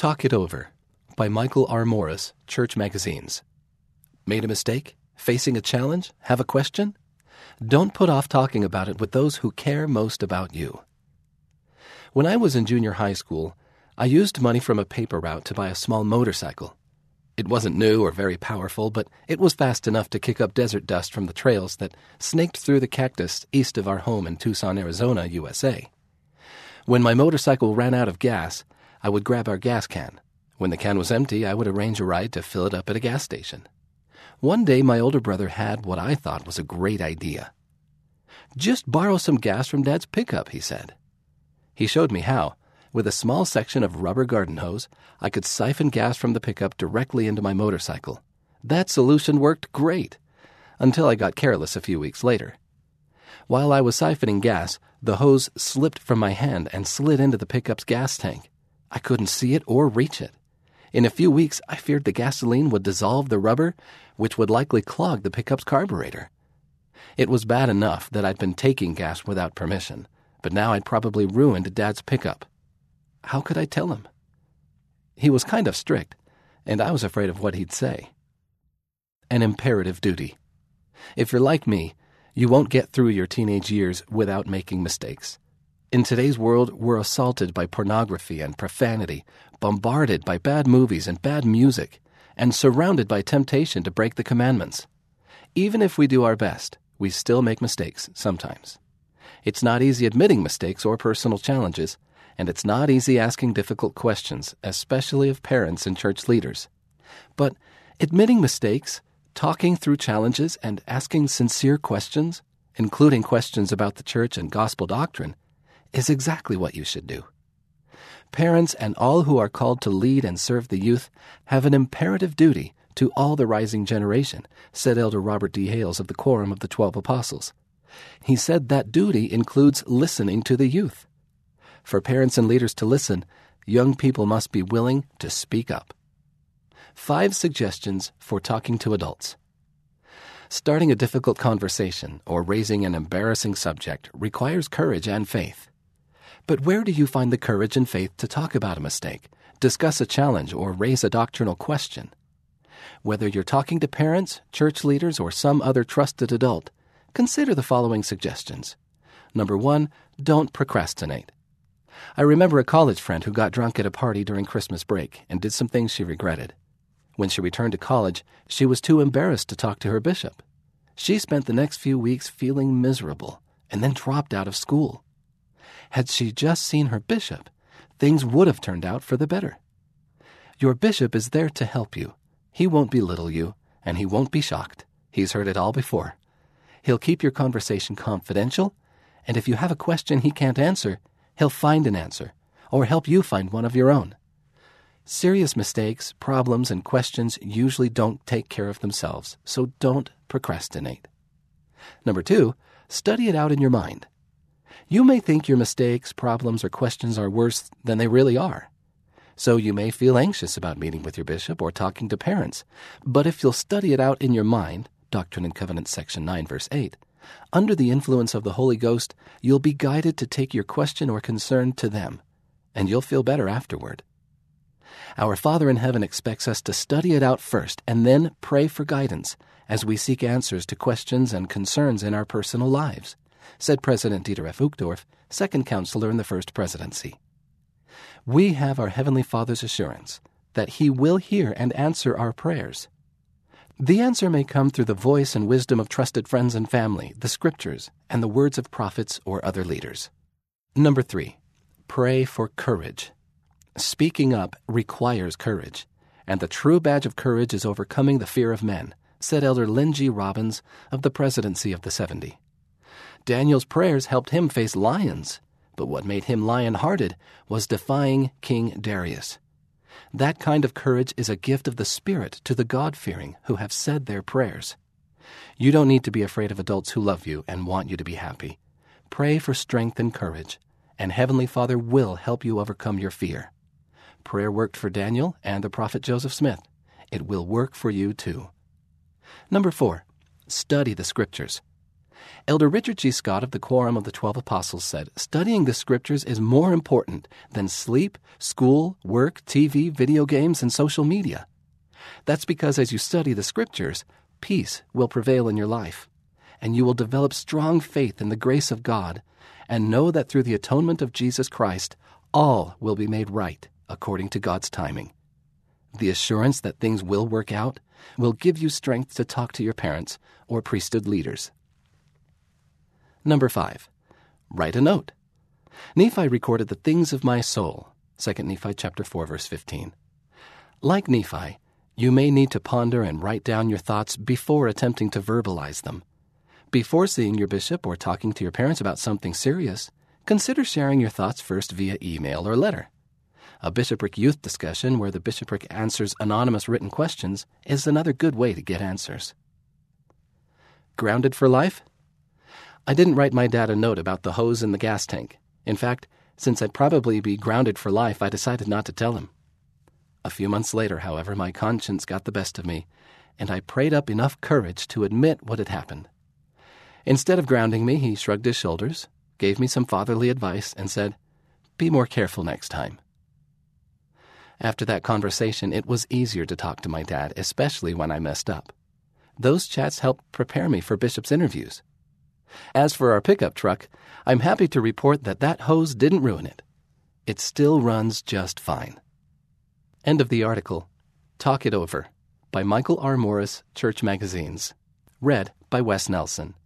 Talk It Over by Michael R. Morris, Church Magazines. Made a mistake? Facing a challenge? Have a question? Don't put off talking about it with those who care most about you. When I was in junior high school, I used money from a paper route to buy a small motorcycle. It wasn't new or very powerful, but it was fast enough to kick up desert dust from the trails that snaked through the cactus east of our home in Tucson, Arizona, USA. When my motorcycle ran out of gas, I would grab our gas can. When the can was empty, I would arrange a ride to fill it up at a gas station. One day, my older brother had what I thought was a great idea. "Just borrow some gas from Dad's pickup," he said. He showed me how. With a small section of rubber garden hose, I could siphon gas from the pickup directly into my motorcycle. That solution worked great, until I got careless a few weeks later. While I was siphoning gas, the hose slipped from my hand and slid into the pickup's gas tank. I couldn't see it or reach it. In a few weeks, I feared the gasoline would dissolve the rubber, which would likely clog the pickup's carburetor. It was bad enough that I'd been taking gas without permission, but now I'd probably ruined Dad's pickup. How could I tell him? He was kind of strict, and I was afraid of what he'd say. An imperative duty. If you're like me, you won't get through your teenage years without making mistakes. In today's world, we're assaulted by pornography and profanity, bombarded by bad movies and bad music, and surrounded by temptation to break the commandments. Even if we do our best, we still make mistakes sometimes. It's not easy admitting mistakes or personal challenges, and it's not easy asking difficult questions, especially of parents and church leaders. But admitting mistakes, talking through challenges, and asking sincere questions, including questions about the church and gospel doctrine, is exactly what you should do. Parents and all who are called to lead and serve the youth have an imperative duty to all the rising generation, said Elder Robert D. Hales of the Quorum of the 12 Apostles. He said that duty includes listening to the youth. For parents and leaders to listen, young people must be willing to speak up. 5 suggestions for talking to adults. Starting a difficult conversation or raising an embarrassing subject requires courage and faith. But where do you find the courage and faith to talk about a mistake, discuss a challenge, or raise a doctrinal question? Whether you're talking to parents, church leaders, or some other trusted adult, consider the following suggestions. Number 1, don't procrastinate. I remember a college friend who got drunk at a party during Christmas break and did some things she regretted. When she returned to college, she was too embarrassed to talk to her bishop. She spent the next few weeks feeling miserable and then dropped out of school. Had she just seen her bishop, things would have turned out for the better. Your bishop is there to help you. He won't belittle you, and he won't be shocked. He's heard it all before. He'll keep your conversation confidential, and if you have a question he can't answer, he'll find an answer, or help you find one of your own. Serious mistakes, problems, and questions usually don't take care of themselves, so don't procrastinate. Number 2, study it out in your mind. You may think your mistakes, problems, or questions are worse than they really are. So you may feel anxious about meeting with your bishop or talking to parents. But if you'll study it out in your mind, Doctrine and Covenants section 9, verse 8, under the influence of the Holy Ghost, you'll be guided to take your question or concern to them, and you'll feel better afterward. Our Father in heaven expects us to study it out first and then pray for guidance as we seek answers to questions and concerns in our personal lives, said President Dieter F. Uchtdorf, second counselor in the First Presidency. We have our Heavenly Father's assurance that He will hear and answer our prayers. The answer may come through the voice and wisdom of trusted friends and family, the Scriptures, and the words of prophets or other leaders. Number 3, pray for courage. Speaking up requires courage, and the true badge of courage is overcoming the fear of men, said Elder Lynn G. Robbins of the Presidency of the 70. Daniel's prayers helped him face lions, but what made him lion-hearted was defying King Darius. That kind of courage is a gift of the Spirit to the God-fearing who have said their prayers. You don't need to be afraid of adults who love you and want you to be happy. Pray for strength and courage, and Heavenly Father will help you overcome your fear. Prayer worked for Daniel and the prophet Joseph Smith. It will work for you too. Number 4, study the Scriptures. Elder Richard G. Scott of the Quorum of the 12 Apostles said, "Studying the Scriptures is more important than sleep, school, work, TV, video games, and social media." That's because as you study the Scriptures, peace will prevail in your life, and you will develop strong faith in the grace of God, and know that through the atonement of Jesus Christ, all will be made right according to God's timing. The assurance that things will work out will give you strength to talk to your parents or priesthood leaders. Number 5, write a note. Nephi recorded the things of my soul, 2 Nephi chapter 4, verse 15. Like Nephi, you may need to ponder and write down your thoughts before attempting to verbalize them. Before seeing your bishop or talking to your parents about something serious, consider sharing your thoughts first via email or letter. A bishopric youth discussion where the bishopric answers anonymous written questions is another good way to get answers. Grounded for life? I didn't write my dad a note about the hose in the gas tank. In fact, since I'd probably be grounded for life, I decided not to tell him. A few months later, however, my conscience got the best of me, and I prayed up enough courage to admit what had happened. Instead of grounding me, he shrugged his shoulders, gave me some fatherly advice, and said, "Be more careful next time." After that conversation, it was easier to talk to my dad, especially when I messed up. Those chats helped prepare me for Bishop's interviews. As for our pickup truck, I'm happy to report that hose didn't ruin it. It still runs just fine. End of the article. Talk It Over by Michael R. Morris, Church Magazines. Read by Wes Nelson.